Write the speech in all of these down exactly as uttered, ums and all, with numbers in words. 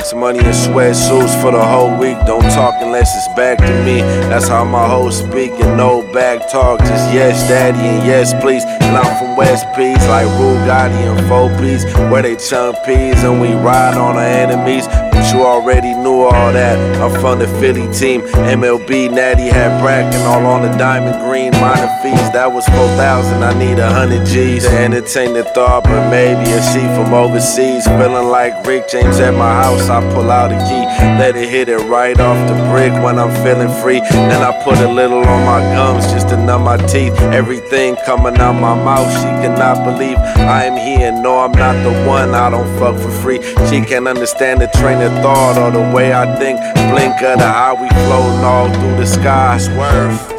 X money and sweatsuits for the whole week. Don't talk unless it's back to me. That's how my hoes speak, and no back talk. Just yes, daddy, and yes, please. And I'm from West Peas, like Rue Gotti and four P's, where they chunk peas and we ride on our enemies. But you already knew all that. I'm from the Philly team, M L B, Natty had Bracken all on the diamond green. Minor fees, that was four thousand, I need a hundred G's to entertain the thought, but maybe a she from overseas. Feeling like Rick James at my house, I pull out a key, let it hit it right off the brick when I'm feeling free. Then I put a little on my gums just to numb my teeth. Everything coming out my mouth, she cannot believe I am here. No, I'm not the one, I don't fuck for free. She can't understand the train of thought or the way I think. Blink of the eye, we floating all through the sky. Swerve.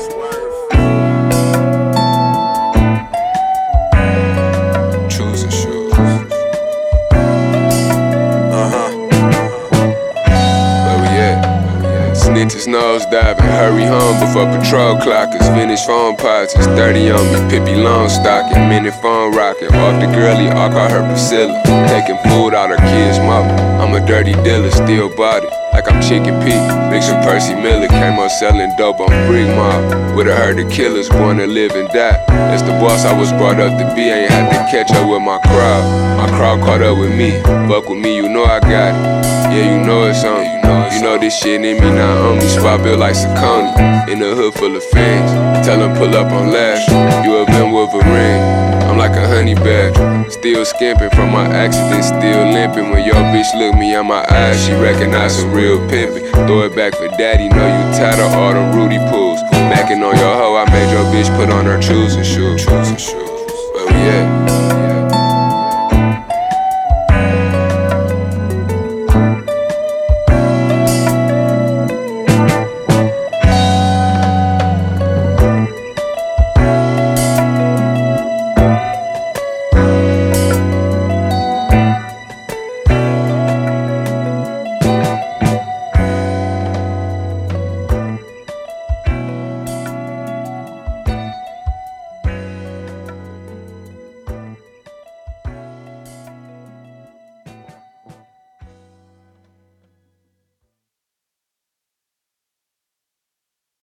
Snitches nose diving, hurry home before patrol clockers. Finish phone pots, it's thirty on me. Pippi long stocking, minute phone rocking. Off the girly, I call her Priscilla. Taking food out her kids' mouth. I'm a dirty dealer, still body like I'm Chicken Pete. Mixing Percy Miller, came up selling dope on Brick Mob. With a herd of killers, born to live and die. That's the boss I was brought up to be. Ain't had to catch up with my crowd. My crowd caught up with me. Fuck with me, you know I got it. Yeah, you know it's on. You know this shit in me, not on me. Spot built like Saucony. In the hood full of fans. Tell them pull up on last. You a Ben Wolverine. I'm like a honey badger. Still skimping from my accident, still limping. When your bitch look me in my eyes, she recognize some real pimpin'. Throw it back for daddy, know you tired of all them Rudy pools. Mackin' on your hoe, I made your bitch put on her choosing shoes. Where we at?